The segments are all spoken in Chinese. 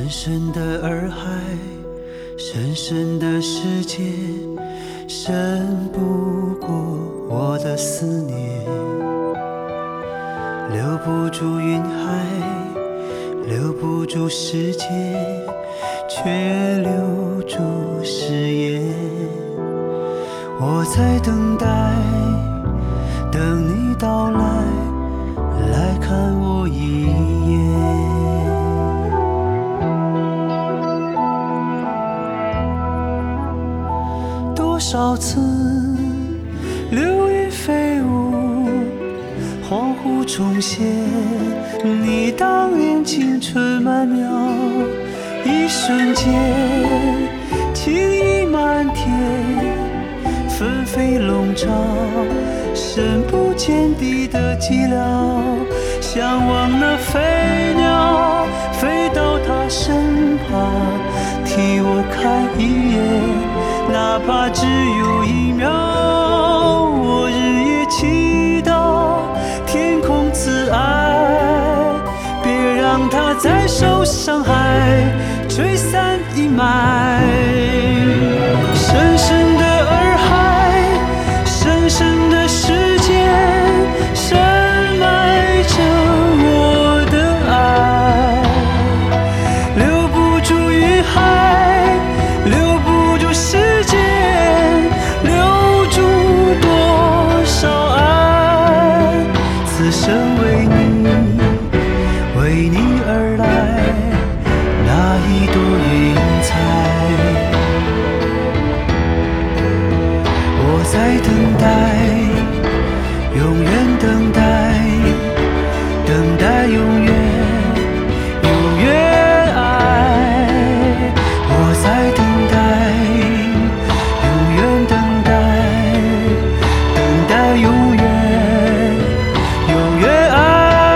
深深的洱海，深深的世界，深不过我的思念。留不住云海，留不住世界，却留住誓言。我在等待，等你到来，来看我一眼。多少次流云飞舞，恍惚重现你当年青春曼妙，一瞬间情意漫天，纷飞笼罩，深不见底的寂寥。向往那飞鸟飞到他身旁，替我看一眼，哪怕只有1秒。我日夜祈祷天空慈爱，别让它在受伤害吹散阴霾。深深的洱海，深深的世界，深埋着我的爱。留不住云海，留不住世界，留住多少爱。此生为你，为你而来，那一朵云彩。我在等待，永远等待，等待永远，永远爱。我在等待，永远等待，等待永远，永远爱。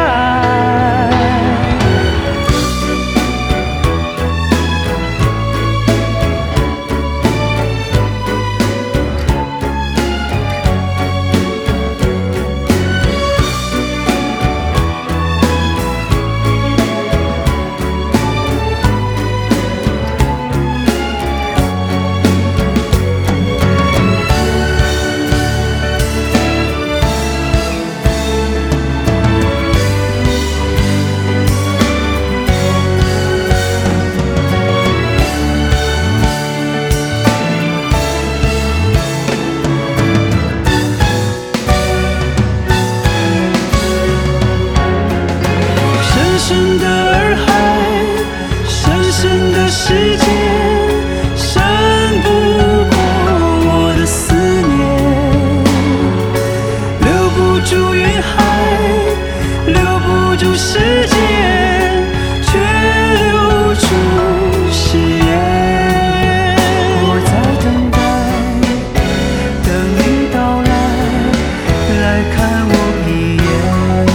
深深的洱海，深深的世界，深不过我的思念。留不住云海，留不住世界，却留住誓言。我在等待，等你到来，来看我一眼。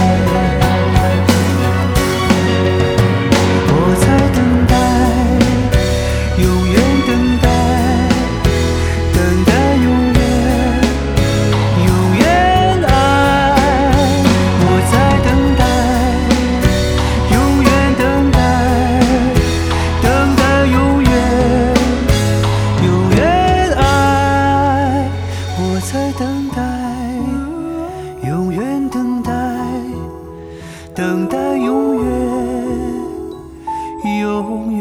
等待永远，永远。